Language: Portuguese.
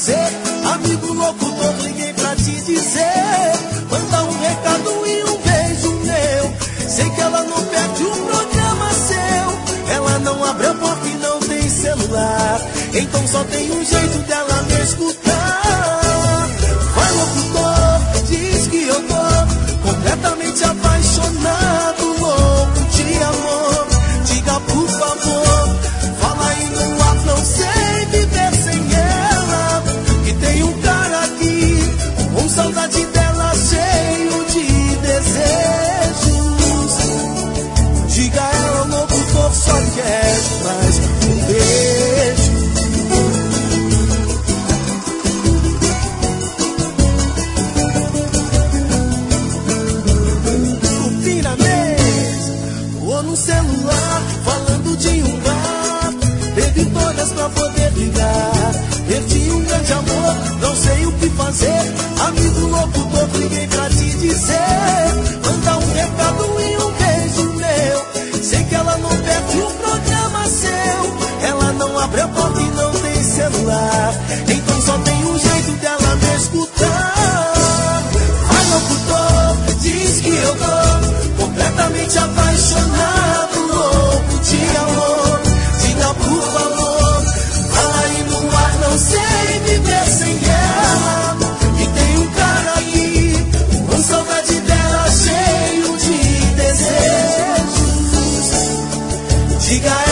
fazer. Amigo locutor, liguei pra te dizer. Manda um recado e um beijo meu. Sei que ela não perde um programa seu. Ela não abre a porta e não tem celular. Então só tem um jeito dela me escutar. Vai locutor, diz que eu tô completamente apaixonado, louco de amor. Diga por favor, fala aí no ar, não sei viver sem ela. Que tem um cara aqui, com saudade dela, cheio de desejos. Diga a ela, locutor, só quero mais um beijo. No celular, falando de um bar. Bebi todas pra poder ligar. Perdi um grande amor, não sei o que fazer. Amigo locutor, liguei pra te dizer. Manda um recado e um beijo meu. Sei que ela não perde um programa seu. Ela não abre a porta e não tem celular. Então só tem um jeito dela me escutar. Vai locutor, diz que eu tô completamente apaixonado, louco de amor. Diga por favor, fala aí no ar, não sei viver sem ela. E tem um cara aqui, com saudade dela, cheio de desejos. Diga a